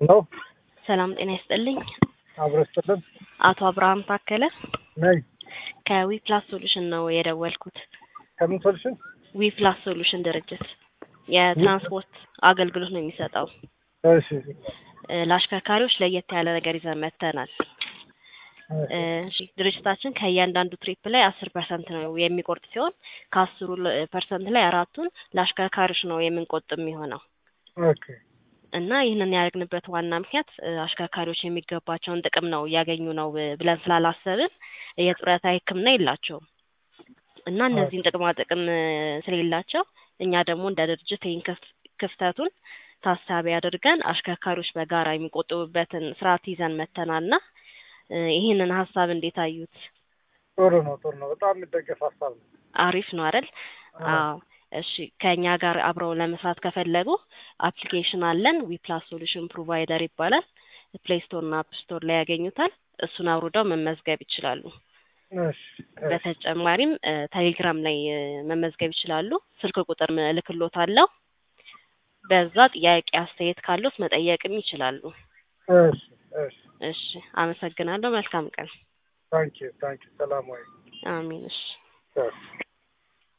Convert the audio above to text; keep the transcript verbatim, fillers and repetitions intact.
ነው ሰላም ጤና ይስጥልኝ አብረስተን አቶ አብርሃም ታከለ ነይ ከዊፕላስ ሶሉሽን ነው የደወልኩት ከምን ሶሉሽን ዊፕላስ ሶሉሽን ድርጅት የትራንስፖርት አገልግሎት ነው የሚሰጠው እሺ ለአሽከርካሪዎች ለየት ያለ ነገር ይዘን መጥተናል እሺ ድርጅታችን ከእያንዳንዱ ትሪፕ ላይ አስር ፐርሰንት ነው የሚቆርጥ ሲሆን ከአስሩ ፐርሰንት ላይ አራቱን ለአሽከርካሪዎች ነው የምንቆጥብ የሚሆነው ኦኬ እና ይሄንን ያደረግንበት ዋና ምክንያት አሽከርካሪዎች የሚገባቸውን ጥቅም ነው ያገኙ ነው ብለን ስላላሰብን የጡረታ ሕክምና የላቸውም እና እነዚህን ጥቅማ ጥቅም ስለሌላቸው እኛ ደግሞ እንደ ድርጅት ይሄን ክፍተቱን ታሳቢ አድርገን አሽከርካሪዎች በጋራ የሚቆጥቡበትን ስርዓት ይዘን መተናልና ይሄንን ሐሳብ እንዴት አዩት? ጥሩ ነው ጥሩ ነው በጣም የሚደገፍ ሐሳብ ነው አሪፍ ነው አይደል? አዎ እሺ ከኛ ጋር አብረው ለመስራት ከፈለጉ አፕሊኬሽን አለን ዊፕላስ ሶሉሽን ፕሮቫይደር ይባላል ፕሌይ ስቶር እና አፕ ስቶር ላይ ያገኙታል እሱን አውርደው መመዝገብ ይችላሉ እሺ በተጨማሪም ቴሌግራም ላይ መመዝገብ ይችላሉ ስልክ ቁጥር እልክልዎታለሁ በዛ ጥያቄ አስተያየት ካሉት መጠየቅም ይችላሉ እሺ እሺ እሺ አመሰግናለሁ መልካም ቀን ታንኪ ዩ ታንኪ ሰላም ወይ አሜን እሺ